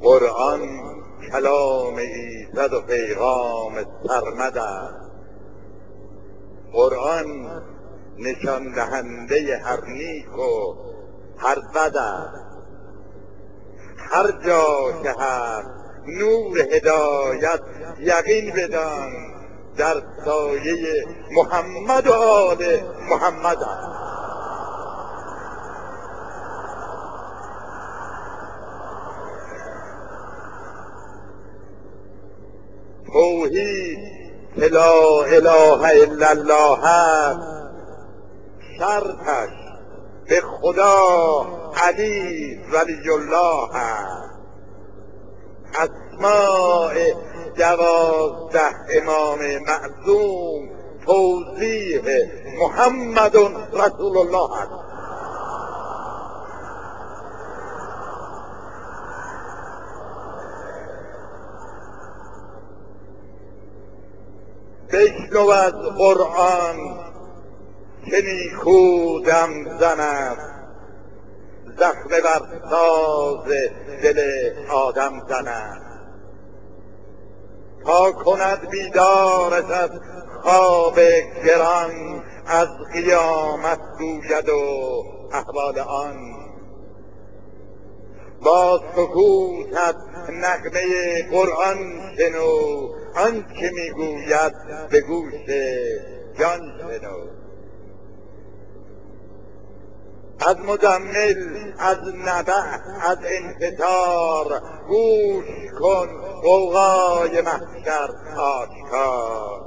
قرآن کلام ایزد و پیغام سرمد است. قرآن نشان دهنده هر نیک و هر بد است. هر جا که هست نور هدایت یقین بدان در سایه محمد و آل محمد است. توحید که لا اله الا الله است، شرطش به خدا علی ولی الله است. اسماء 12 امام معصوم توضیح محمد رسول الله است. بشنو از قرآن که نیکو دم زند، زخمه بر ساز دل آدم زند. تا کند بیدارش از خواب گران، از قیامت گوید و احوال آن. با سکوتت نغمه قرآن شنو، آنچه میگوید به گوش جان شنو. از مزمل، از نبع، از انفطار گوش کن غوغای محشر آشکار.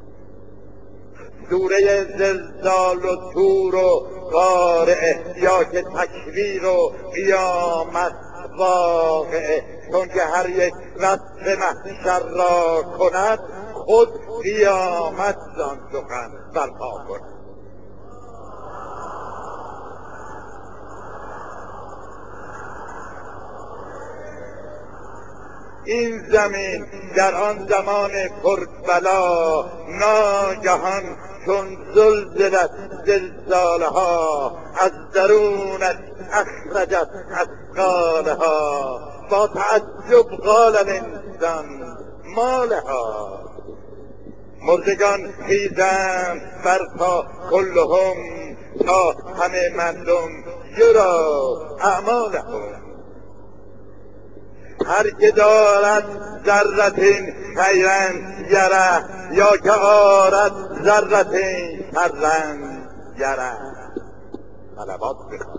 سوره زلزال و طور و قارعه یا که تکویر و قیامت واقعه، چون که هر یک وصف محشر را کند، خود قیامت زان سخن برپا کند. این زمین در آن زمان پربلا ناگهان چون زلزلت زلزالها، از درونت اخرجت اثقالها. با تعجب قال الانسان ما لها. مردگان خیزند برپا کلهم، تا همه مردم یرا اعمالهم. هر که دارد ذرتین خیرن یره، یا که آرد ذرتین شرن یره. صلوات بخوان.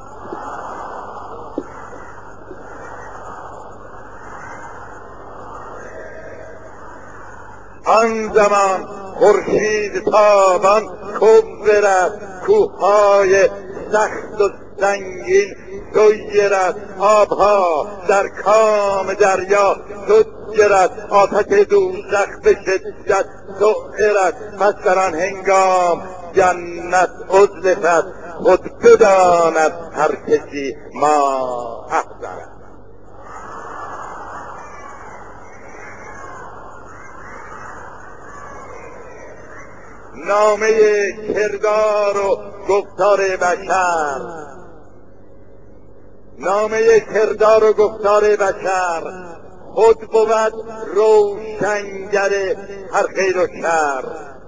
آن زمان خورشید تابان کبرد، کوههای سخت و سنگین سیرد، آبها در کام دریا سجرد، آتش دوزخ به شدت سعرد. پس در آن هنگام جنت ازلفت، خود بداند هر کسی ما احضرد. نامه کردار و گفتار بشر. نامه کردار و گفتار بشر خود بود روشنگر هر خیر و شر.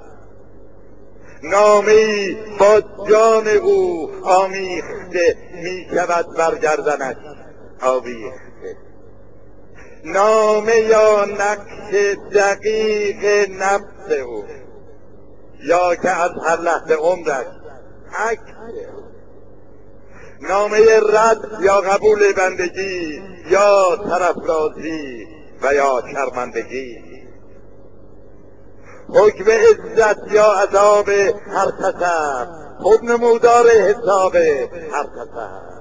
نامه‌ای با جان او آمیخته، می شود بر گردنش آویخته. نامه یا نقش دقیق نفس او، یا که از هر لحظه عمرش عکس او. نامه رد یا قبول بندگی، یا طرفرازی و یا شرمندگی. حکم عزت یا عذاب هر کسب، خود نمودار حساب هر کسب.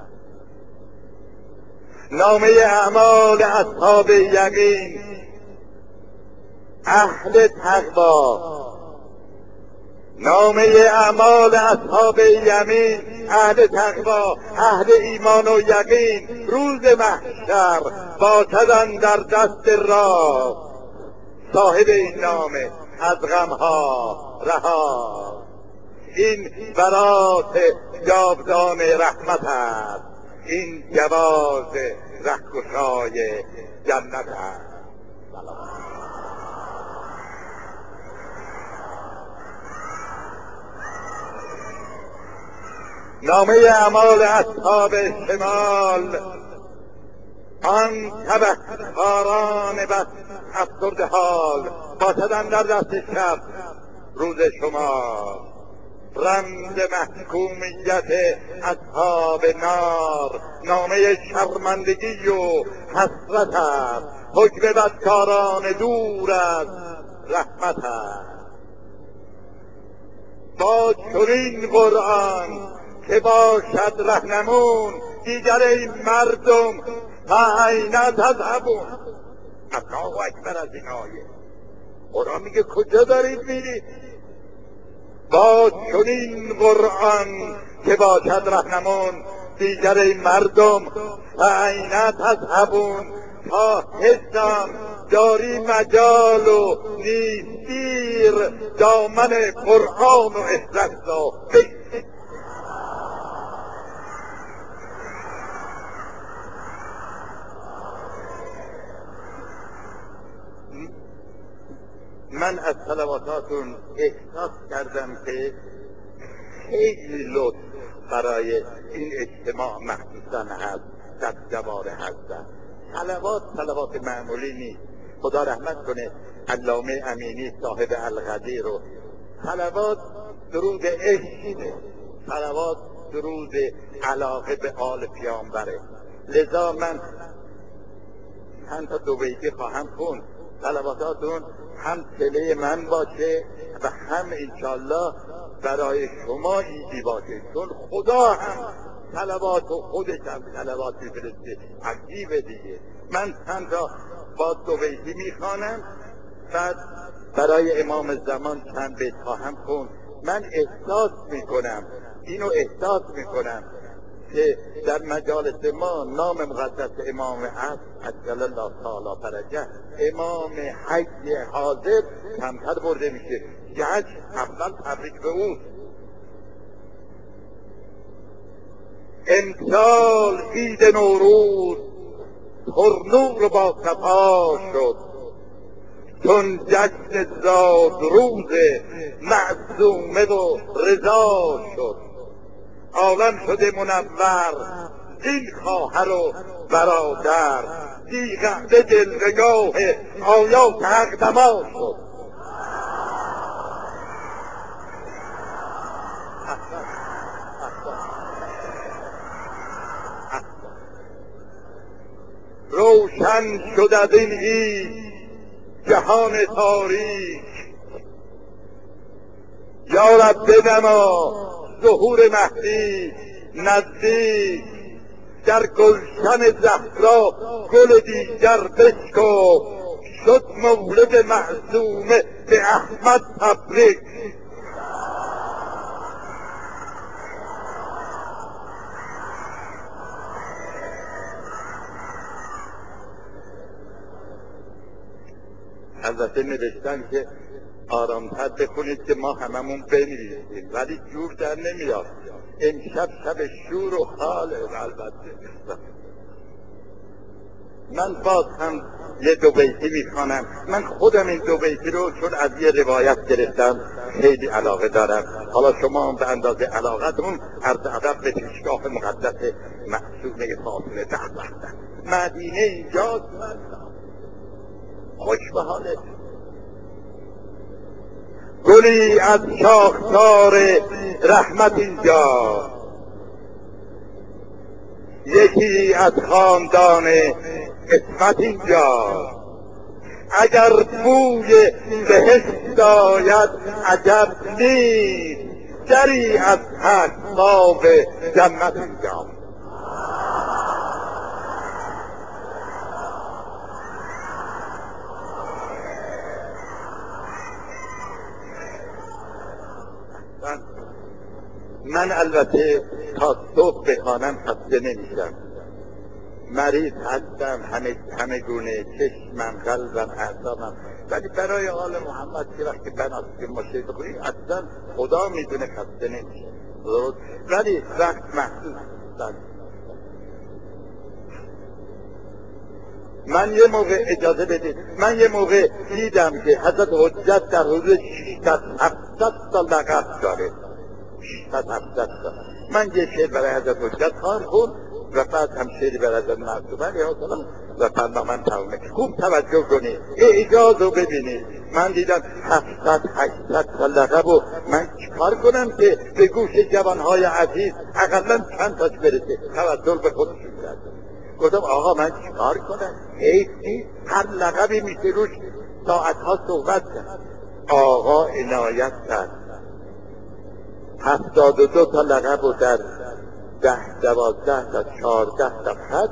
نامه اعمال اصحاب یقین، اهل تقوا. نامه اعمال اصحاب یمین، اهل تقوا، اهل ایمان و یقین. روز محشر باشد در دست راست، صاحب این نامه از غمها رها. این برات جاودان رحمت است، این جواز رهگشای جنت است. نامه اعمال اصحاب شمال، آن تبهکاران بس افسرده حال، باشدن در دست شب روز شما، رمز محکومیت اصحاب نار، نامه شرمندگی و حسرت است، حکم بدکاران دور از رحمت است. با چنین قرآن که باشد رهنمون، دیگر این مردم فاین تذهبون. الله اکبر از این آیه. قرآن میگه کجا دارید میرید؟ با چنین قرآن که باشد رهنمون، دیگر این مردم فاین تذهبون. تا حسام داری مجال و نیستیر، دامن قرآن و عزت را بگیر. من از صلواتاتون احساس کردم که خیلی لطف برای این اجتماع مخصوصا هست در جوار هستن. صلوات معمولی نیست. خدا رحمت کنه علامه امینی صاحب الغدیر رو. صلوات درود عشقه، صلوات درود علاقه به آل پیامبره. لذا من چند تا دو بیتی خواهم خوند. صلواتاتون هم صله من باشه و هم انشالله برای شما ایدی باشه، چون خدا هم صلوات و خودش هم صلوات میفرسته. عجیبه دیگه. من چند تا با دو بیتی میخوانم، بعد برای امام زمان چند بیت خواهم خوند. من احساس میکنم که در مجالس ما نام مقدس امام عصر عجل الله تعالی فرجه، امام حی حاضر کمتر برده میشه. جشن اول تبریک به او. امسال عید نوروز پرنور با صفا شد، چون جشن زادروز معصومه و رضا شد. عالم شده منور این خواهر و برادر، دیگرده جلوگاه آیات حق دما شد. روشن شد از این عید جهان تاریک، یا رب بنما ظهور مهدی نزدیک. در گلشن زهرا گل دیگر بشکفت، شد مولد معصومه به احمد تبریک. البته نوشتن که آرامتر بخونید که ما هممون بنویسیم، ولی جور در نمیاد. امشب شب شور و حاله. البته من باز هم یه دو بیتی میخوانم. من خودم این دو بیتی رو چون از یه روایت گرفتم خیلی علاقه دارم. حالا شما به اندازه علاقتون عرض ادب به پیشگاه مقدس معصومه فاطمه. مدینه اینجاست، خوش به حالت. گلی از شاخسار رحمت اینجا، یکی از خاندان عصمت اینجا. اگر بوی بهشت آید عجب نیست، دری از اصحاب جنت اینجا. من البته تا صبح بخوانم خسته نمیشم. مریض هستم، همه گونه، چشمم، قلبم، اعصابم، ولی برای آل محمد که وقتی بناست ماشه بخونیم اصلا خدا میدونه خسته نمیشه. ولی وقت محسوس من یه موقع اجازه بدید، من یه موقع دیدم که حضرت حجت در حدود 600-700 سال لقب داره. 600-700 سال. من یه شعر برای حضرت حجت خوند و بعد هم شعری برای حضرت معصوم علیه السلام و برنامه‌ام تمومه. خوب توجه کنید، اعجاز رو ببینید. من دیدم 700-800 سال لقب و من چیکار کنم که به گوش جوانهای عزیز اقلا چند تاش برسه. توسل به خودشون کرد. گفتم آقا من چیکار کنم؟ حیف نیست، هر لقبی میشه روش ساعتها صحبت کرد. آقا عنایت کرد 72 تا لقب و در 10-12 تا 14 تا خط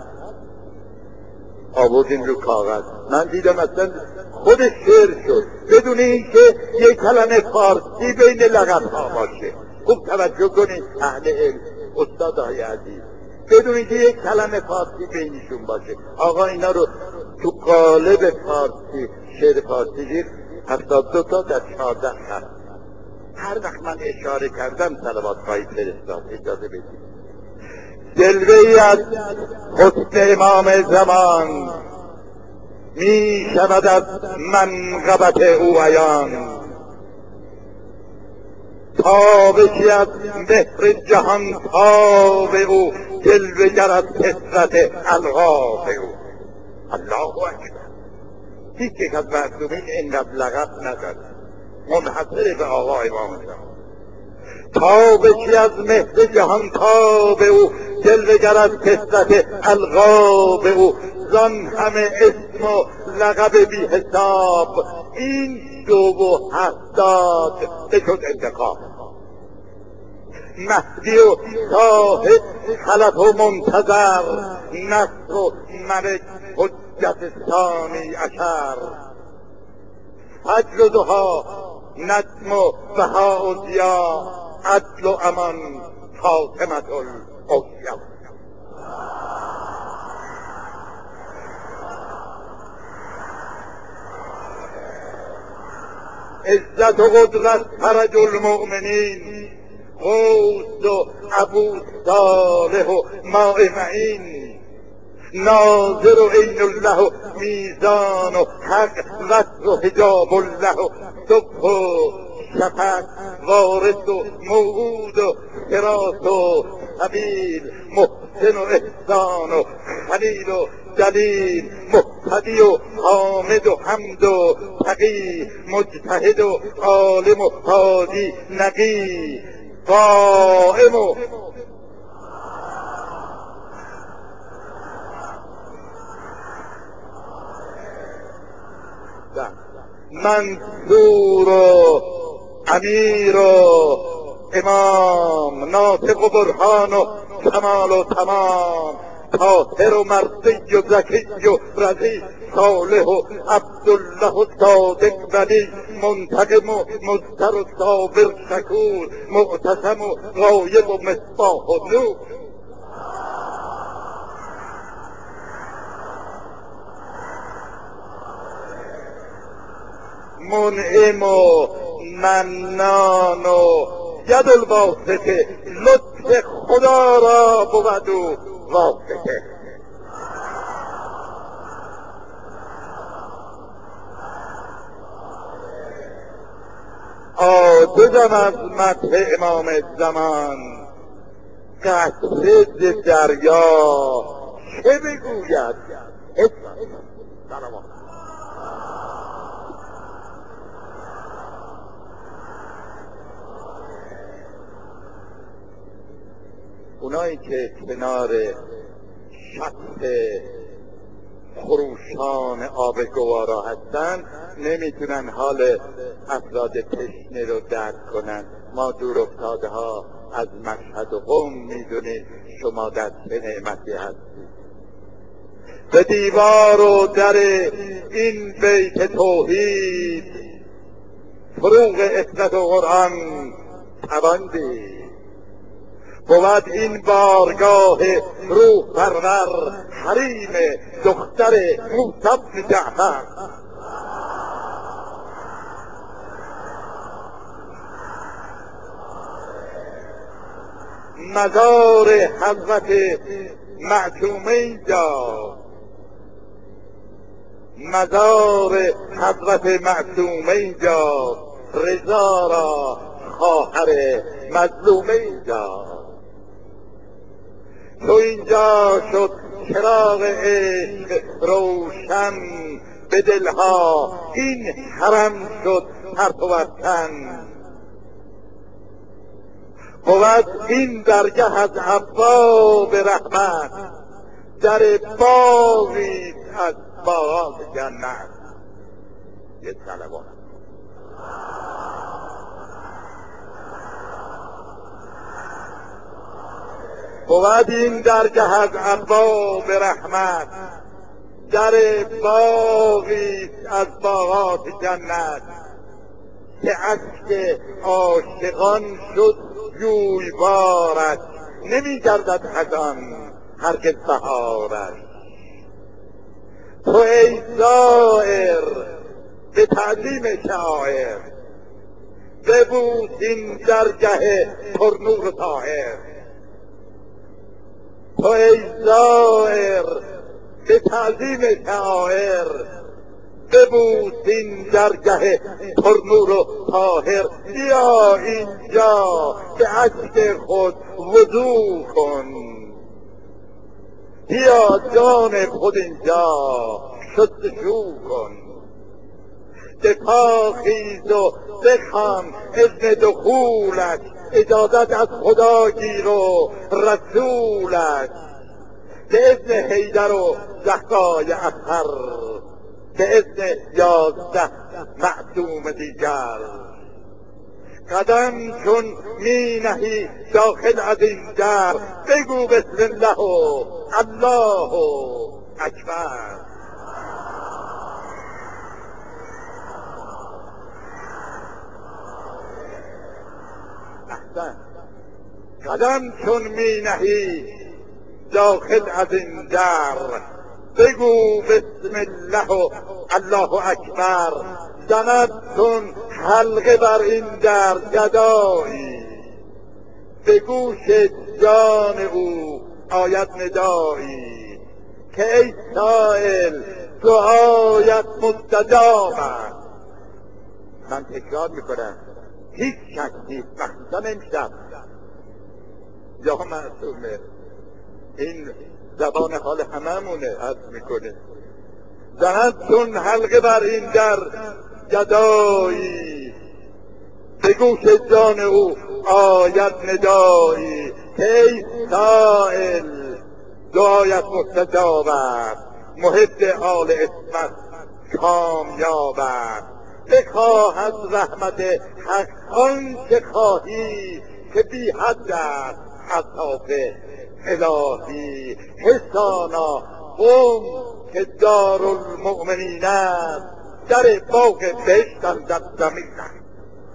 آوردیم رو کاغذ. من دیدم اصلا خودش شعر شد بدون اینکه یک کلمه فارسی بین لقب ها باشه. خوب توجه کنید اهل علم، استادهای عزیز، بدون اینکه یک کلمه فارسی بینشون باشه. آقا اینا رو تو قالب فارسی، شعر فارسی گیر 72 تا در 14 خط. هر وقت من اشاره کردم صلوات خواهی فرستاد. اجازه بدید. جلوه‌ای از حسن امام زمان می شود از منقبت او عیان، تابشی از مهر جهان تاب او، جلوه گر از کثرت القاب او. الله اکبر. هیچ یک از معصومین اینقدر لقب نداره، منحصر به آقا امام زمان. تابشی از مهر جهان تاب او، جلوه گر از کثرت القاب او، زان همه اسم و لقب بی حساب، این 72 بشد انتخاب. مهدی و صاحب خلف و منتظر، نصر و ملک حجت ثانی عشر، فجر و ضحی نجم و بهاء و ضیا، عدل و امان خاتمة الاولیاء. عزت و قدرت فرج المؤمنین، غوث و ابو صالح و ماء معین، ناظر و عین الله و میزان و حق وصل و حجاب الله و صبح و شفق، وارث و موعود و صراط و سبیل، محسن و احسان و خلیل و دلیل، مهتدی و حامد و حمد و تقی، مجتهد و عالم و هادی نقی، قائم و منصور و امیر و امام، ناطق و برهان و کمال و تمام، طاهر و مرضی و زکی و رضی، صالح و عبدالله و صادق ولی، منتقم و مضطر و صابر شکور، معتصم و غایب و مصباح و نور. منعم و منان و ید الواسطه، لطف خدا را بود و واسطه. عاجزم از مدح امام زمان، قطره ز دریا چه بگوید؟ اونایی که کنار شط خروشان آب گوارا هستن نمیتونن حال افراد تشنه رو درک کنن. ما دور افتاده ها از مشهد و قم میدونیم شما در چه نعمتی هستید. به دیوار و در این بیت توحید، فروغ عفت و قرآن توان دید. بود این بارگاه روح پرور، حریم دختر موسی بن جعفر. مزار حضرت معصومه اینجا، مزار حضرت معصومه اینجا، رضا را خواهر مظلومه اینجا. تو اینجا شد چراغ عشق روشن به دلها، این حرم شد پرتو وطن. بود این درگه از ابواب رحمت، در باغی از باغات جنت. یه صلوات. بود این درگه از ابواب رحمت، در باغی از باغات جنت. که اشک عاشقان شد جویبارش، نمی گردد خزان هرگز بهارش. تو ای زائر به تعظیم شاعر، ببوس این درگه پرنور و طاهر. تو ای زائر به تعظیم شاعر، ببوس این درگه پرنور و طاهر. بیا اینجا به اشک خود وضو کن، بیا جان خود اینجا شستشو کن. به پا خیز و بخوان اذن دخولش، اجازت از خدا گیر و رسولش. به اذن حیدر و زهرای اطهر، به اذن 11 معصوم دیگر. قدم چون می نهی داخل از این در، بگو بسم الله و الله اکبر. احسن. قدم چون می نهی داخل از این در، بگو بسم الله و الله اکبر. زند چون حلقه بر این در گدایی، به گوش جان او آید ندایی. که ای سائل دعایت مستجاب است. من تکرار میکنم، هیچ شک نیست، مخصوصا امشب یا معصومه، این زبان حال هممونه عرض میکنه. زند چون حلقه بر این در گدایی، به گوش جان او آید ندایی. که ای سائل دعایت مستجاب است، محب آل عصمت کامیاب است. بخواه از رحمت حق آنچه خواهی، که بی حد است عطاف الهی. حسانا قوم که دارالمؤمنین است، در باغ بهشت اندر زمین است.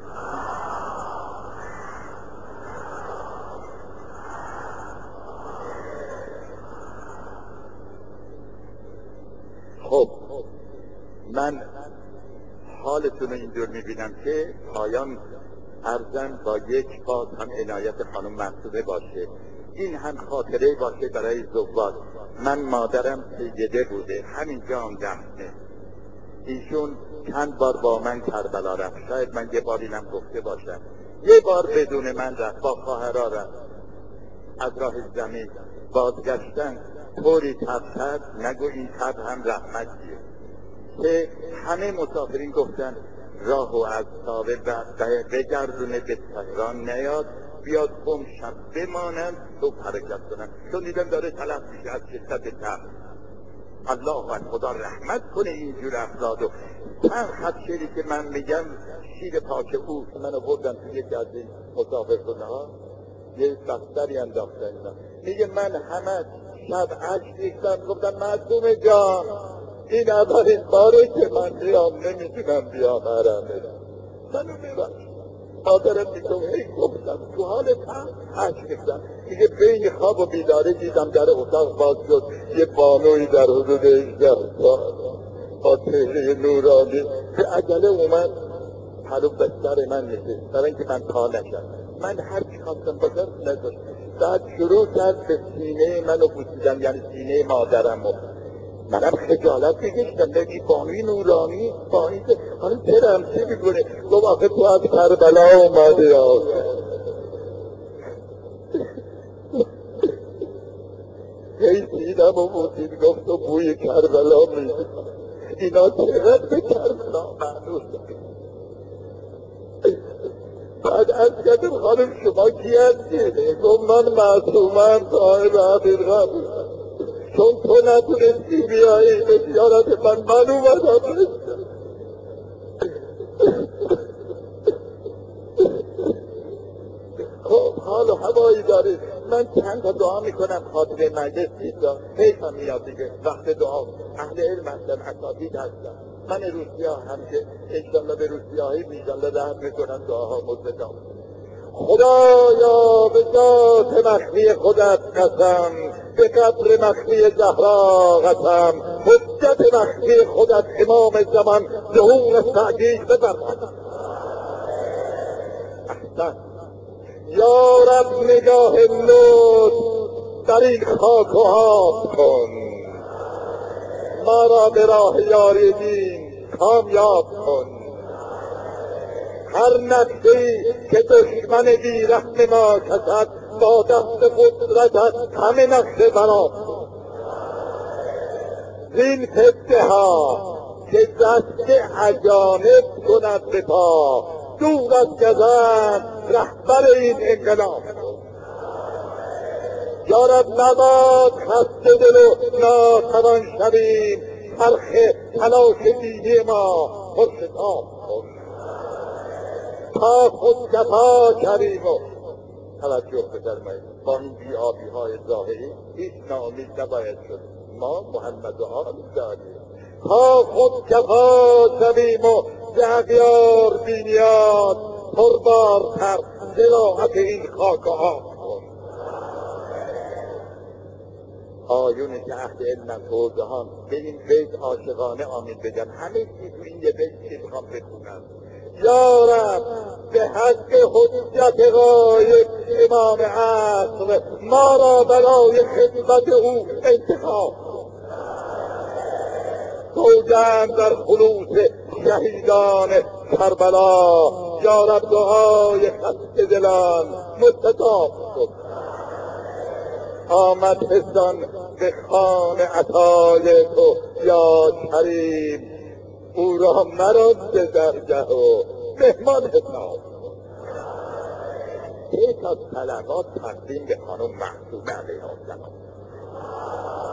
خب من حالتون رو اینجور میبینم که پایان ارزم با یک باز هم عنایت خانم معصومه باشه، این هم خاطره باشه برای زوار. من مادرم سیده بوده، همینجا هم دفنه. ایشون چند بار با من کربلا رفت، شاید من یه بار اینم گفته باشم. یه بار بدون من رفت، با خواهرها رفت از راه زمین. بازگشتن طوری تب کرد، نگو این تب هم رحمتیه، که همه مسافرین گفتن راهو از تابه بگردونه به تهران نیاد، بیاد قم شب بمانند تو حرکت کنن، چون دیدن داره تلف میشه از شدت تب. الله از خدا رحمت کنه اینجور افرادو. چند خط شعری که من میگم شیر پاک او که من بردم تو یکی از این مسافرخونه ها، یه بستری انداختن اینا، میگه من همه شب عشق ریختم، گفتم معصومه جان این اولین باره که من میام، نمیتونم بیام حرمه، منو ببخش. مادرم میگم هی گفتم تو حال عشق ریختم. میگه بین خواب و بیداری دیدم در اتاق باز شد، یه بانوی در حدود 18 سال با چهره نورانی که عجله اومد پلو بستر من نشست، برای اینکه من پا نشم. من هر چی خواستم باشم نذاشت. بعد شروع کرد به سینه منو بوسیدن، یعنی سینه مادرمو. منم خجالت میکشیدم بگی بانوی نورانی بانوی خانم چرا چی میکنه؟ گفت آخه تو از کربلا اومده آخه هی دیدم و بودید گفت تو بوی کربلا میدی اینا چقدر به کربلا معروف. بعد از کردم خانم شما کی هستی؟ گفت من معصومم صاحب حقیقت، چون تو نتونستی بیایی به زیارت من اومدم. خب حال و هوایی دارید. من چند تا دعا میکنم خاطر مجلس نیستا، حیفم میاد دیگه وقت دعا. اهل علم هستن، اساتید هستن. من روسیا هم که انشالله به روسیاهی میشالله رحم میکنم دعاها مستجاب. خدایا به ذات مخفی خودت قسم، به قدر مخفی زهرا قسم، حجت مخفی خودت امام زمان ظهور سعدی بفرما. احسن یا رب نگاه لطف در این خاک و آب کن، ما را به راه یاری دین کامیاب کن. هر نقشه‌ای که دشمن بی رحم ما کشد با دست قدرتت همه نقشه براب کن. زین فتنه ها که دست اجانب کند به پا، دور از گزند رهبر این انقلاب کن. یا رب مباد خسته دل و ناتوان شویم، چرخ تلاش دینی ما پرشتاب کن. تا خود جفا کریم و توجه بفرمایید، با این بی‌آبی های ظاهری هیچ ناامید نباید شد. ما محمد و آل داریم. تا خود جفا شویم و ز اغیار بینیاد پربارتر زراعت این خاک و آب کن. آیونی که اهل علم فوزهان به این بیت عاشقانه آمین بگن. همه چی تو این یه بیت که میخوام بخونم. یا رب به حق حجت غایب امام عصر ما را برای خدمت او انتخاب کن. سوگند در خلوص شهیدان کربلا، یا رب دعای خسته دلان مستجاب کن. آمد حسان به خانه عطای تو یا کریم، او را مران به درگه و مهمان حساب. یک از طلبات تقدیم به خانم معصومه علیه السلام.